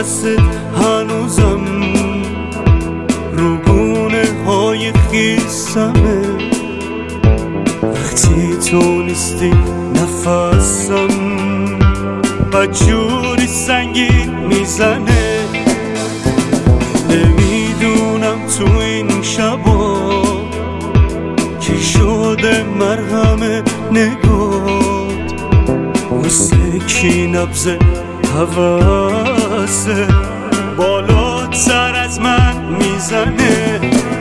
دستت هنوزم رو گونه های خیسمه. وقتی تو نیستی نفسم بدجوری سنگین میزنه. نمیدونم تو این شبا کی شده مرهم نگات، واسه کی نبض حواسه بالاتر از من میزنه.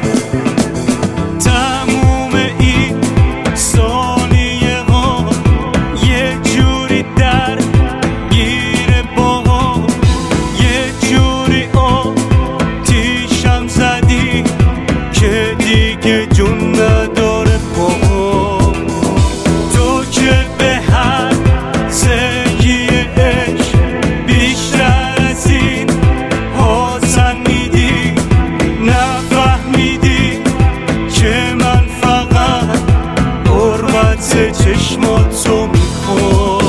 تموم این ثانیه ها یه جوری در گیره با یه جوری آتیشم زدی که دیگه جون نداره با تو که به هر زگی عشق بیشتر از این حسن میدی. نفهمیدی که من فقط قربت چشماتو میخوام.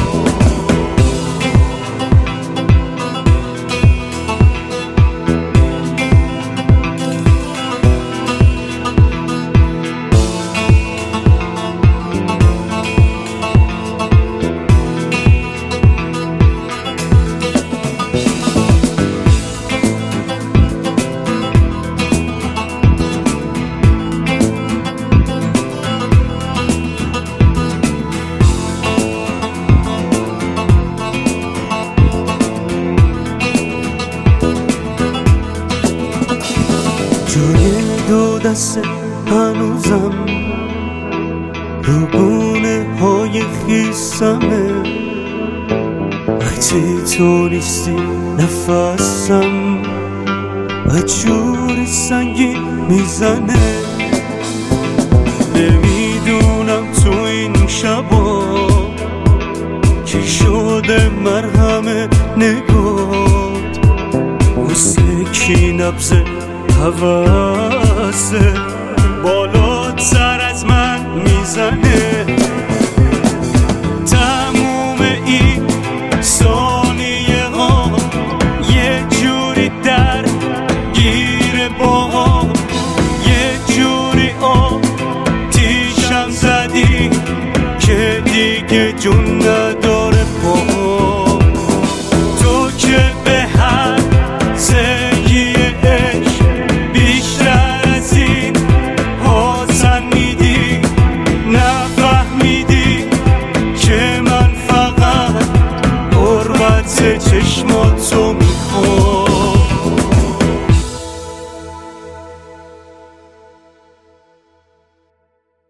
جوی دو دست هنوزم رو گونه های خیسمه. وقتی تو نیستی نفسم بدجوری سنگین میزنه. نمیدونم تو این شبا کی شده مرهم نگات، واسه کی نبض حواسه بالاتر از من میزنه. تموم این ثانیه ها یه جوری در گیره با یه جوری آتیشم زدی که دیگه جون نداره با تو که به هر زگی عشق بیشتر از این حسن میدی. نفهمیدی که من فقط قربت چشم